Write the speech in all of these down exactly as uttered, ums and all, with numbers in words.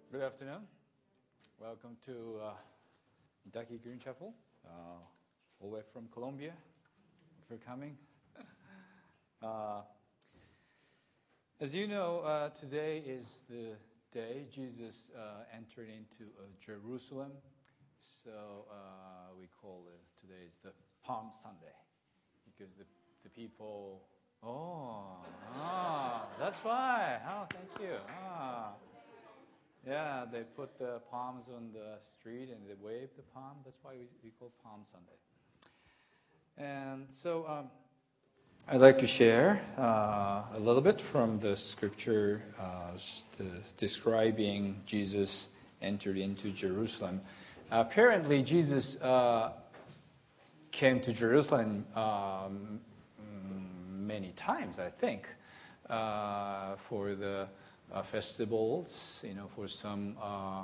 Good afternoon. Welcome to uh, Kentucky Green Chapel, uh, all the way from Colombia. Thanks for coming. Uh, as you know, uh, today is the day Jesus uh, entered into uh, Jerusalem. So uh, we call it today is the Palm Sunday because the the people. Oh, ah, that's why. Oh, thank you. Ah. Yeah, they put the palms on the street and they wave the palm. That's why we, we call Palm Sunday. And so um, I'd like to share uh, a little bit from the scripture uh, the, describing Jesus entered into Jerusalem. Uh, apparently, Jesus uh, came to Jerusalem um, many times, I think, uh, for the Uh, festivals, you know, for some uh,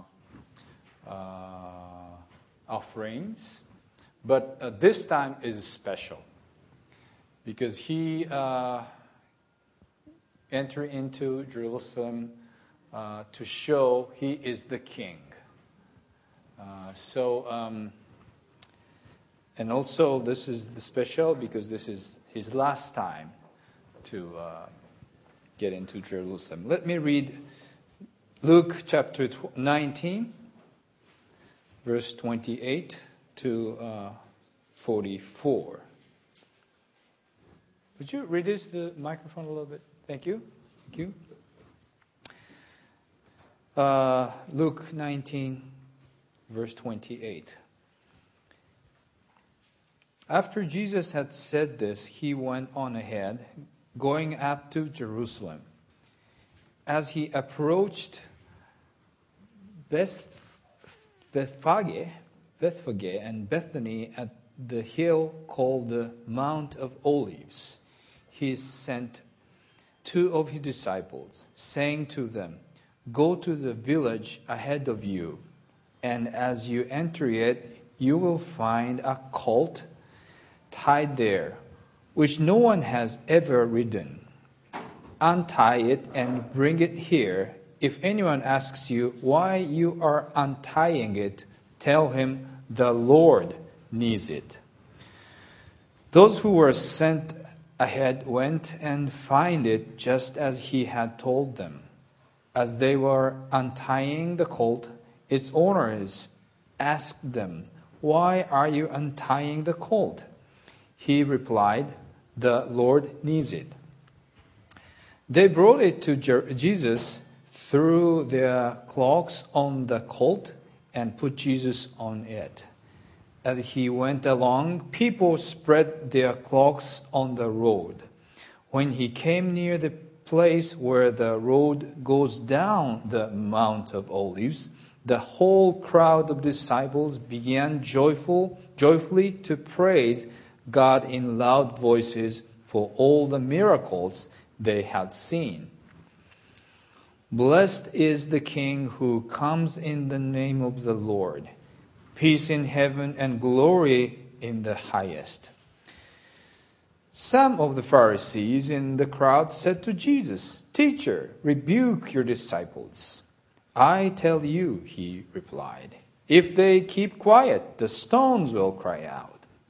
uh, offerings. But uh, this time is special because he uh, entered into Jerusalem uh, to show he is the king. Uh, so, um, and also this is the special because this is his last time to uh, get into Jerusalem. Let me read Luke chapter nineteen, verse twenty-eight to uh, forty-four. Would you reduce the microphone a little bit? Thank you. Thank you. Uh, Luke nineteen, verse twenty-eight. After Jesus had said this, he went on ahead, going up to Jerusalem. As he approached Beth, Bethphage, Bethphage and Bethany at the hill called the Mount of Olives, he sent two of his disciples, saying to them, "Go to the village ahead of you, and as you enter it, you will find a colt tied there, which no one has ever ridden. Untie it and bring it here. If anyone asks you why you are untying it, tell him the Lord needs it." Those who were sent ahead went and found it just as he had told them. As they were untying the colt, its owners asked them, "Why are you untying the colt?" He replied, "The Lord needs it." They brought it to Jesus, threw their cloaks on the colt, and put Jesus on it. As he went along, people spread their cloaks on the road. When he came near the place where the road goes down the Mount of Olives, the whole crowd of disciples began joyful, joyfully to praise God in loud voices for all the miracles they had seen. "Blessed is the King who comes in the name of the Lord. Peace in heaven and glory in the highest." Some of the Pharisees in the crowd said to Jesus, "Teacher, rebuke your disciples." "I tell you," he replied, "if they keep quiet, the stones will cry out."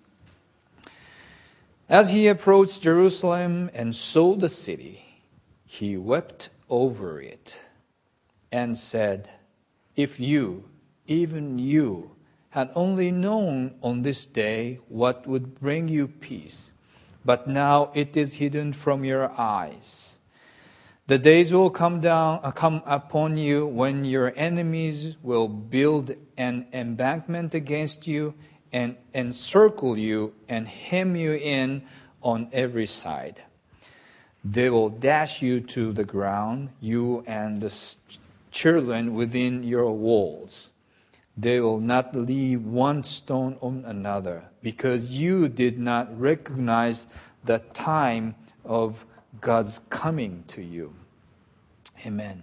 As he approached Jerusalem and saw the city, he wept over it and said, "If you, even you, had only known on this day what would bring you peace, but now it is hidden from your eyes. The days will come down, come upon you when your enemies will build an embankment against you and encircle you and hem you in on every side. They will dash you to the ground, you and the children within your walls. They will not leave one stone on another, because you did not recognize the time of God's coming to you." Amen.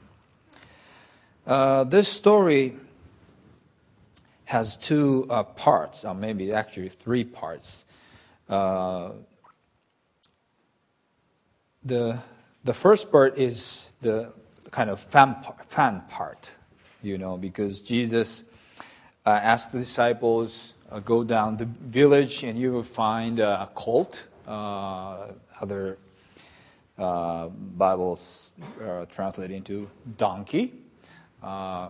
Uh, this story has two uh, parts, or maybe actually three parts. Uh, the the first part is the kind of fun part, fun part. you know, because Jesus uh, asked the disciples, uh, go down the village and you will find uh, a colt. Uh, other uh, Bibles uh, translate into donkey. Uh,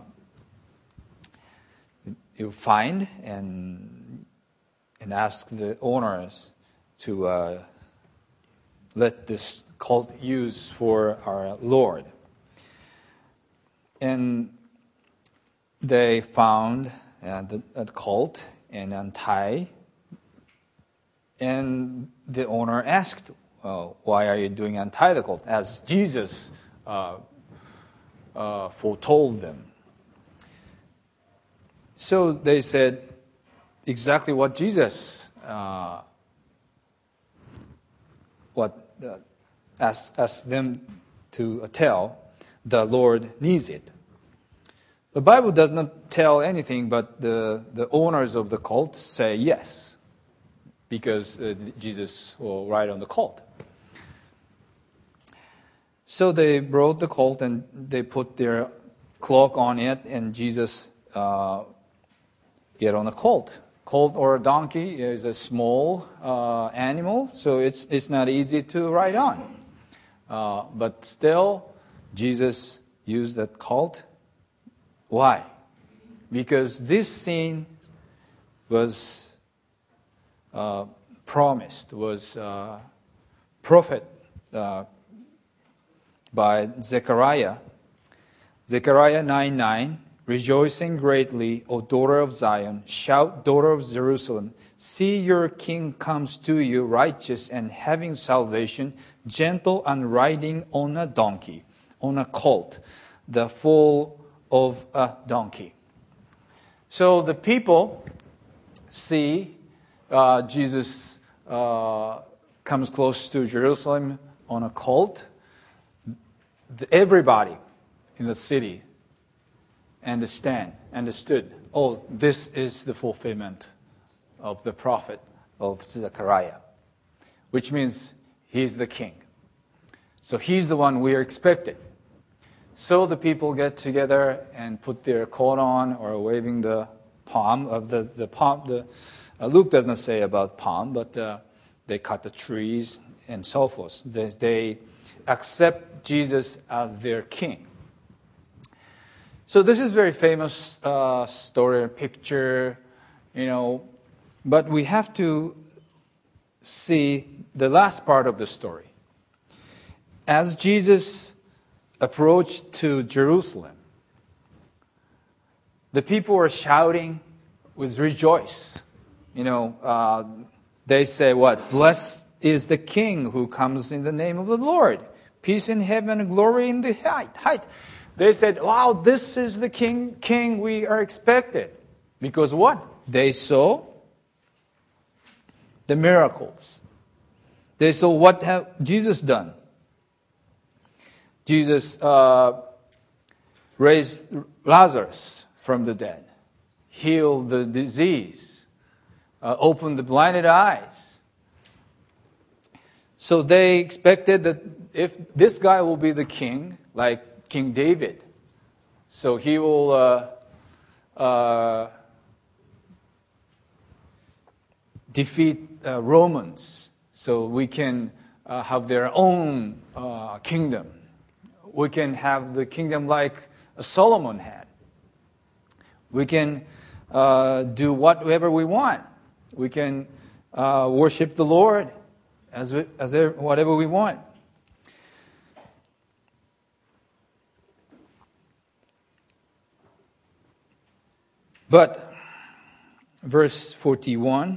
you find and and ask the owners to uh, let this colt use for our Lord. And they found uh, the, the colt and untie. And the owner asked, oh, why are you doing untie the colt? As Jesus uh, uh, foretold them. So they said exactly what Jesus uh, what uh, asked, asked them to tell. The Lord needs it. The Bible does not tell anything, but the, the owners of the colt say yes, because uh, Jesus will ride on the colt. So they brought the colt and they put their cloak on it, and Jesus uh, get on a colt. Colt or a donkey is a small uh, animal, so it's it's not easy to ride on. Uh, but still, Jesus used that colt. Why? Because this scene was uh, promised, was uh, prophet uh, by Zechariah. Zechariah nine nine, rejoicing greatly, O daughter of Zion, shout, daughter of Jerusalem, see your king comes to you, righteous and having salvation, gentle and riding on a donkey, on a colt, the foal of a donkey. So the people see uh, Jesus uh, comes close to Jerusalem on a colt. Everybody in the city understand, understood, oh, this is the fulfillment of the prophet of Zechariah, which means he's the king. So he's the one we are expected. So the people get together and put their coat on or waving the palm of the, the palm. The, uh, Luke doesn't say about palm, but uh, they cut the trees and so forth. They, they accept Jesus as their king. So this is very famous uh, story, picture, you know, but we have to see the last part of the story. As Jesus approached to Jerusalem, the people were shouting with rejoice. You know, uh, they say what? Blessed is the King who comes in the name of the Lord. Peace in heaven and glory in the height. height. They said, wow, this is the king, king we are expected. Because what? They saw the miracles. They saw what have Jesus done. Jesus uh, raised Lazarus from the dead, healed the disease, uh, opened the blinded eyes. So they expected that if this guy will be the king, like King David, so he will uh, uh, defeat uh, Romans, so we can uh, have their own uh, kingdom. We can have the kingdom like Solomon had. We can uh, do whatever we want. We can uh, worship the Lord as we, as whatever we want. But verse forty-one,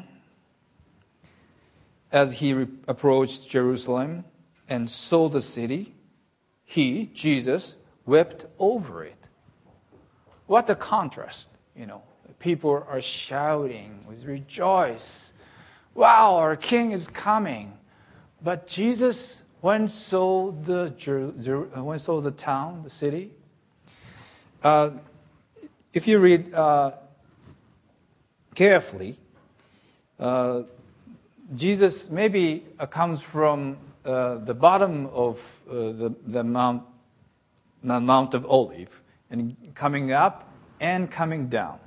as he re- approached Jerusalem and saw the city, he, Jesus, wept over it. What a contrast, you know. People are shouting with rejoice. Wow, our king is coming. But Jesus, when saw the, when saw the town, the city, uh, if you read uh, carefully, uh, Jesus maybe uh, comes from uh, the bottom of uh, the, the Mount, the Mount of Olive, and coming up and coming down.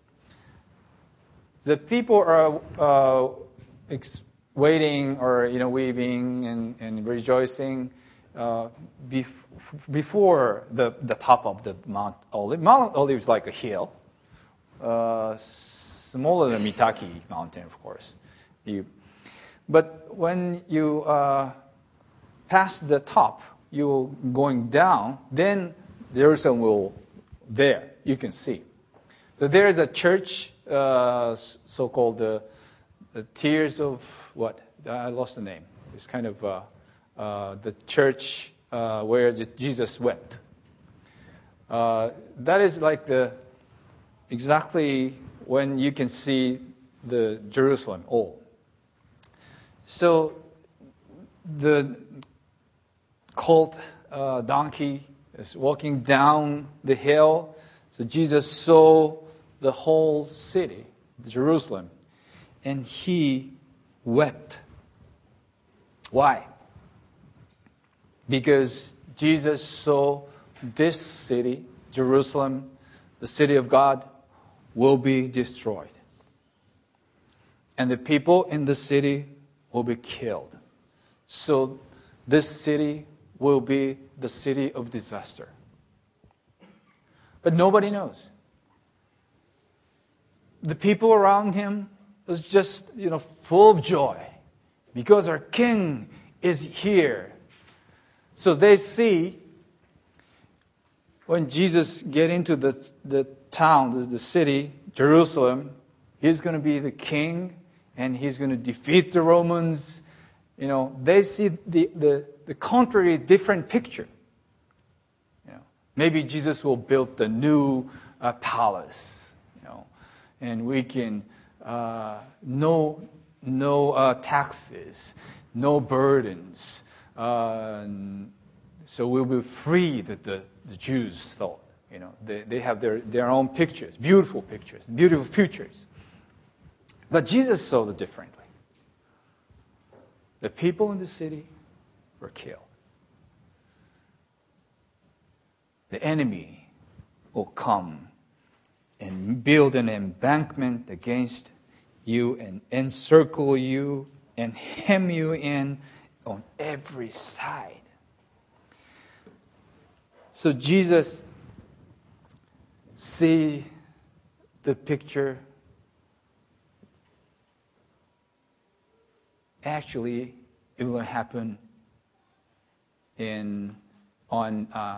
The people are uh, ex- waiting or you know weeping and, and rejoicing uh, bef- before the, the top of the Mount Olive. Mount Olive is like a hill, uh, smaller than Mitaki Mountain, of course. You, but when you uh, pass the top, you're going down, then Jerusalem will there. You can see. So there is a church, uh, so-called the, the Tears of what? I lost the name. It's kind of uh, uh, the church uh, where Jesus wept. Uh, that is like the exactly when you can see the Jerusalem all. So the colt uh, donkey is walking down the hill. So Jesus saw the whole city, Jerusalem, and he wept. Why? Because Jesus saw this city, Jerusalem, the city of God, will be destroyed. And the people in the city will be killed. So this city will be the city of disaster. But nobody knows. The people around him was just, you know, full of joy because our king is here. So they see when Jesus get into the, the town, the, the city, Jerusalem, he's going to be the king and he's going to defeat the Romans. You know, they see the, the, the contrary, different picture. You know, maybe Jesus will build the new uh, palace, you know, and we can uh, no no uh, taxes, no burdens, uh, so we'll be free. That the, the Jews thought, you know, they they have their their own pictures, beautiful pictures, beautiful futures. But Jesus saw it differently. The people in the city were killed. The enemy will come and build an embankment against you and encircle you and hem you in on every side. So Jesus see the picture. Actually, it will happen in on uh,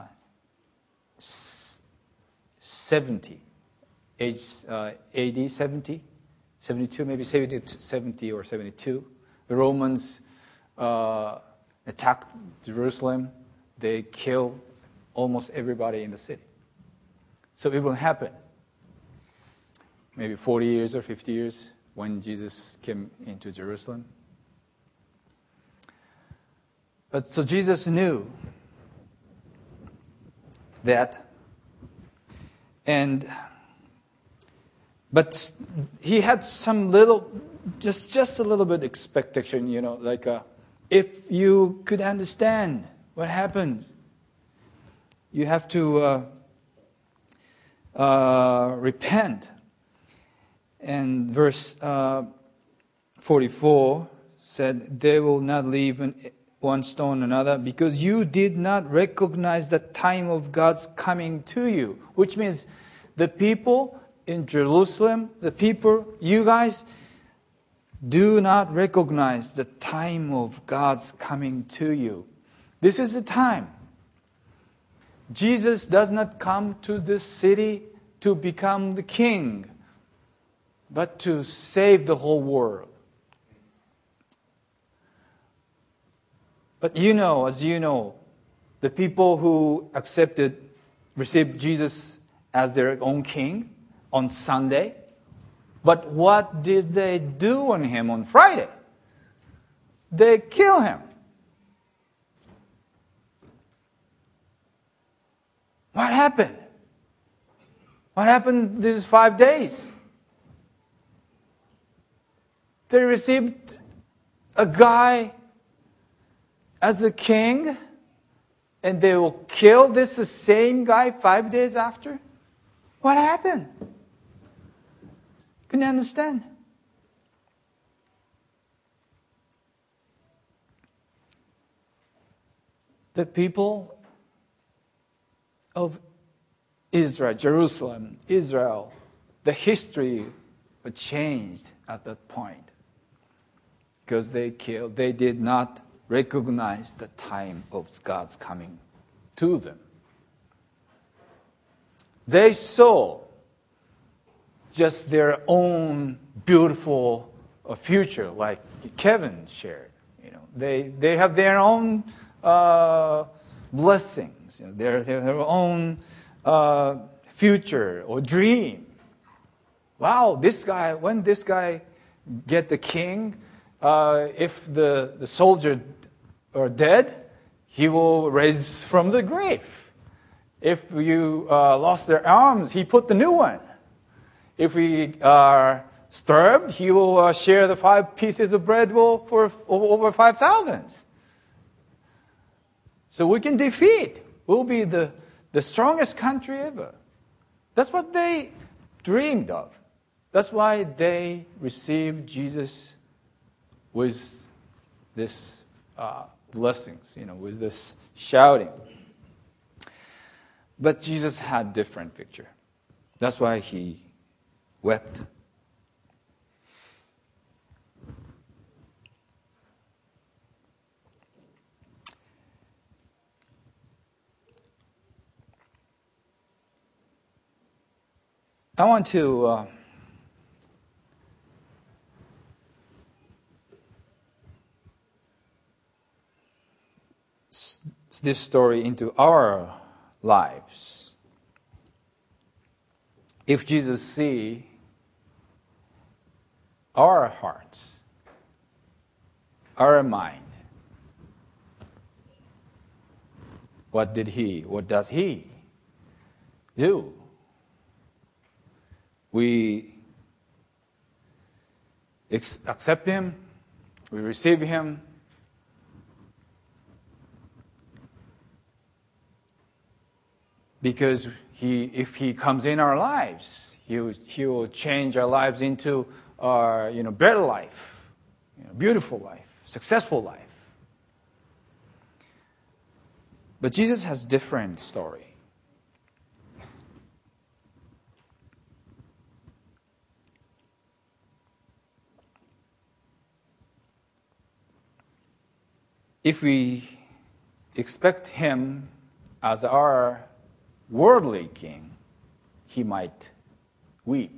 seventy, age uh, A D seventy, seventy-two, maybe seventy or seventy-two. The Romans uh, attacked Jerusalem. They killed almost everybody in the city. So it will happen. Maybe forty years or fifty years when Jesus came into Jerusalem. But so Jesus knew that, and but he had some little, just just a little bit expectation, you know, like uh, if you could understand what happened, you have to uh, uh, repent. And verse uh, forty-four said, "They will not leave an one stone another, because you did not recognize the time of God's coming to you." Which means the people in Jerusalem, the people, you guys, do not recognize the time of God's coming to you. This is the time. Jesus does not come to this city to become the king, but to save the whole world. But you know, as you know, the people who accepted, received Jesus as their own king on Sunday, but what did they do on him on Friday? They kill him. What happened? What happened these five days? They received a guy as the king, and they will kill this the same guy five days after? What happened? Couldn't understand. The people of Israel, Jerusalem, Israel, the history was changed at that point because they killed, they did not recognize the time of God's coming to them. They saw just their own beautiful future, like Kevin shared. You know, they they have their own uh, blessings, you know, their their own uh, future or dream. Wow, this guy, when this guy get the king, uh, if the the soldier are dead, he will raise from the grave. If you uh, lost their arms, he put the new one. If we are starved, he will uh, share the five pieces of bread for over five thousand. So we can defeat. We'll be the, the strongest country ever. That's what they dreamed of. That's why they received Jesus with this uh, blessings, you know, with this shouting. But Jesus had a different picture. That's why he wept. I want to uh, s- this story into our lives. If Jesus see our hearts, our mind, what did he, what does he do? We ex- accept him, we receive him, because he, if he comes in our lives, he will, he will change our lives into our, you know, better life, you know, beautiful life, successful life. But Jesus has different story. If we expect him as our worldly king, he might weep.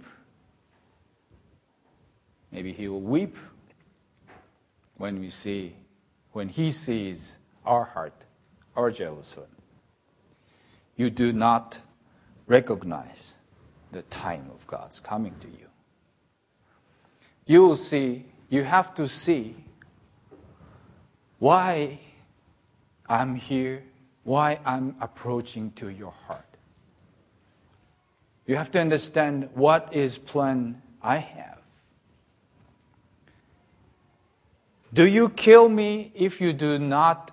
Maybe he will weep when we see, when he sees our heart, our jealous one. You do not recognize the time of God's coming to you. You will see, you have to see why I'm here, why I'm approaching to your heart. You have to understand what is plan I have. Do you kill me if you do not,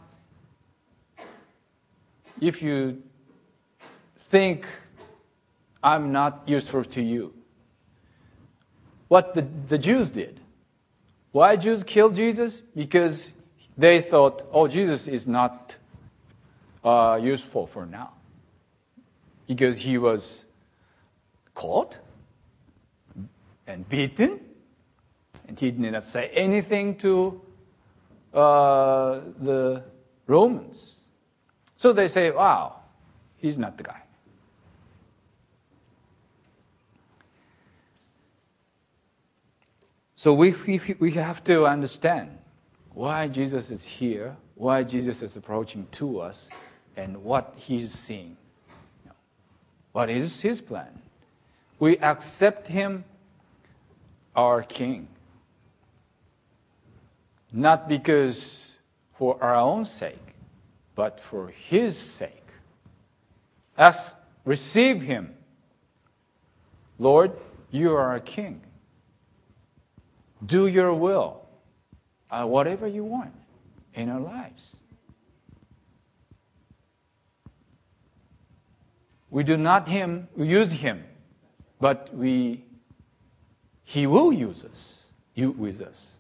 if you think I'm not useful to you? What the, the Jews did. Why Jews killed Jesus? Because they thought, oh, Jesus is not uh, useful for now. Because he was caught and beaten, and he did not say anything to uh, the Romans. So they say, wow, he's not the guy. So we, we, we have to understand why Jesus is here, why Jesus is approaching to us, and what he's seeing. What is his plan? We accept him, our king, not because for our own sake, but for his sake. As receive him. Lord, you are our king. Do your will. Uh, whatever you want in our lives. We do not him use him, but we he will use us, you with us.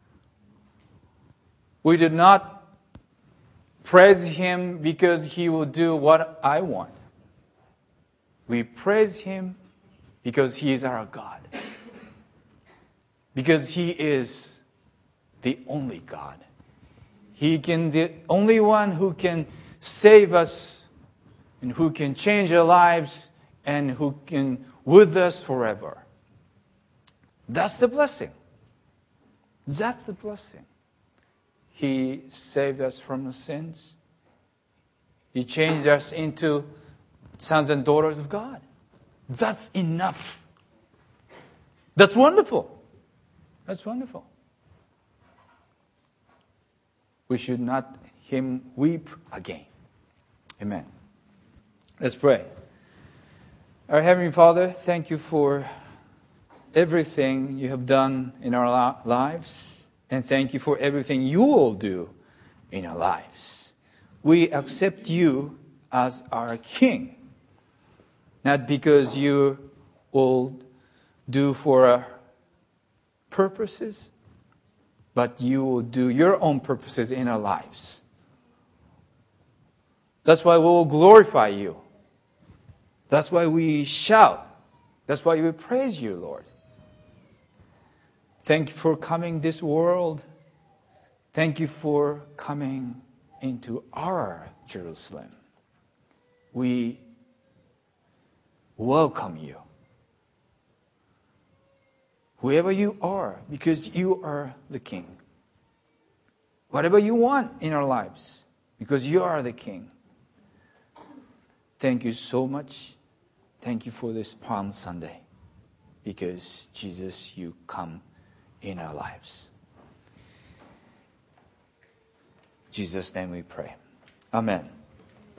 We do not praise him because he will do what I want. We praise him because he is our God. Because he is the only God. He can the only one who can save us and who can change our lives and who can with us forever. That's the blessing. That's the blessing. He saved us from the sins. He changed us into sons and daughters of God. That's enough. That's wonderful. That's wonderful. We should not him weep again. Amen. Let's pray. Our Heavenly Father, thank you for everything you have done in our lives, and thank you for everything you will do in our lives. We accept you as our King, not because you will do for our purposes, but you will do your own purposes in our lives. That's why we will glorify you. That's why we shout. That's why we praise you, Lord. Thank you for coming this world. Thank you for coming into our Jerusalem. We welcome you. Whoever you are, because you are the King. Whatever you want in our lives, because you are the King. Thank you so much. Thank you for this Palm Sunday, because Jesus, you come in our lives. In Jesus' name we pray. Amen.